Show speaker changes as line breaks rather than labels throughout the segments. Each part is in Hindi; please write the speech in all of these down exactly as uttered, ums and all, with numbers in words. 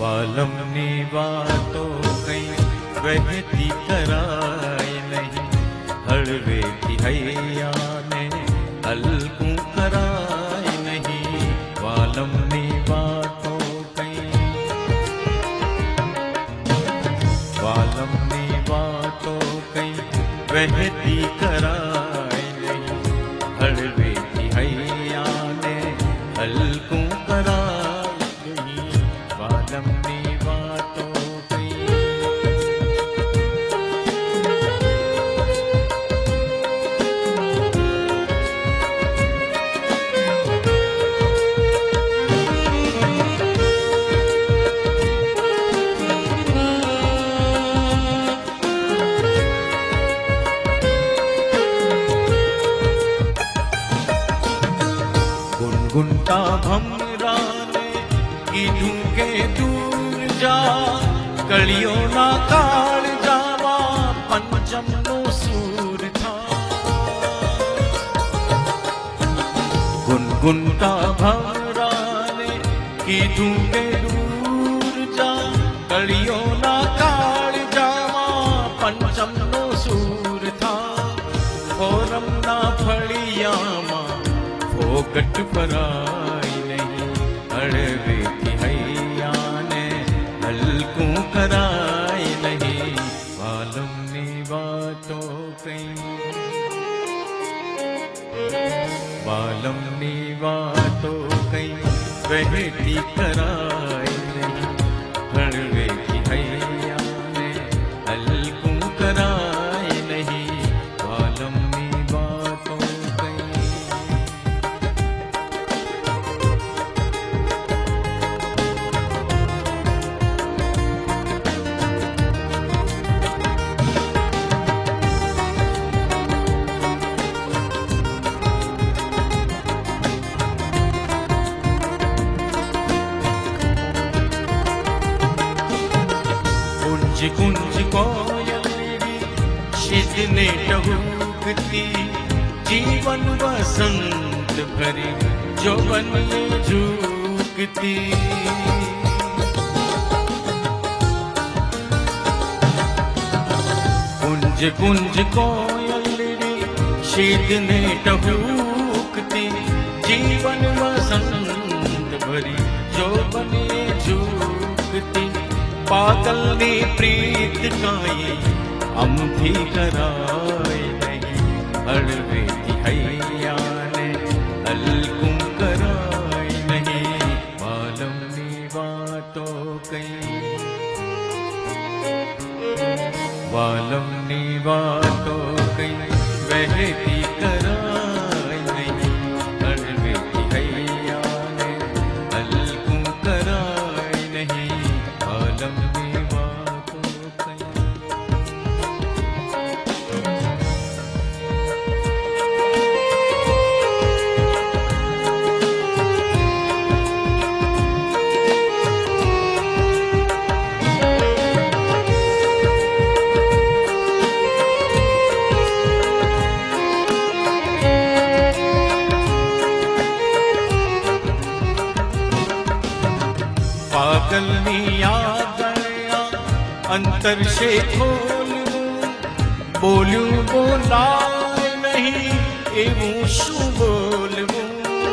वालम ने बातों कई वहती कराए नहीं, हड़वे की हैया ने हल्कू कराए नहीं। वालम ने बातों कई वालम ने बातों कई वहती कराए नहीं, हड़वे की हैया ने हल्कू कराए नहीं। वालम ने बातों गुनगुनता भमरा ने कीधू के दूर जा, कलियों ना काल जावा पंचम नो सूर था। गुनगुनता भमरा ने कीधू के दूर जा, कलियों ना काल जावा पंचम नो सूर था। फोरम ना फड़िया फोकट पराई नहीं, हड़वे की हैया ने हल्कू कराई नहीं। वालम ने बातों कई वालम ने बातों कई वहती कराई नहीं, हड़वे की हैया ने हल्कू कराई नहीं। वालम ने बातों कुंज कोयलरी शिजने टहूकती, जीवन वसंत भरी जौवन में झूकती। कुंज कुंज कोयलरी शिजने टहूकती, जीवन वसंत भरी जौवन में झूकती। पागल ने प्रीत काई अमथी कराए नहीं, हड़वे की हैया ने हल्कू कराए नहीं। वालम ने बातों कई वालम ने बातों कई वहती कराए नहीं, हड़वे की हैया ने हल्कू कराए नहीं। वालम ने बातों कई पागल ने याद गया अंतर से खोलूं, बोलूं बोला नहीं एवं शू बोलूं।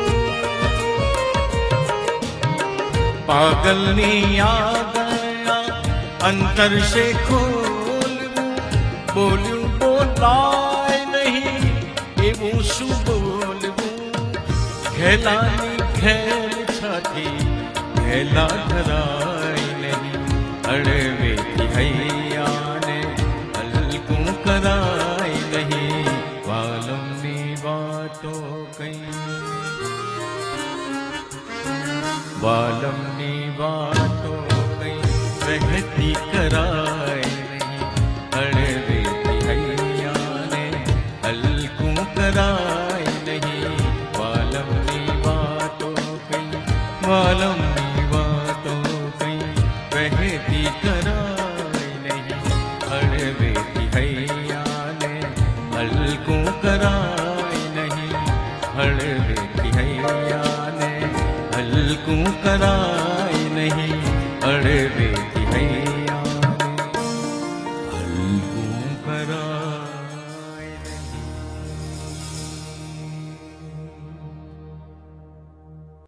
पागल ने याद गया अंतर से खोलूं, बोलूं बोला नहीं एवं शू बोलूं। खेलानी खेल छाती खेला धराई नहीं, हड़वे की हैया ने हल्कू कराई नहीं। वालम ने बातों कई वालम ने बातों कई वहती कराई नहीं, हड़वे की हैया ने हल्कू कराई नहीं। वालम ने बातों कई वालम वहती कराई नहीं, हड़वे की हैया ने हल्कू कराई नहीं। हड़वे की हैया ने हल्कू कराई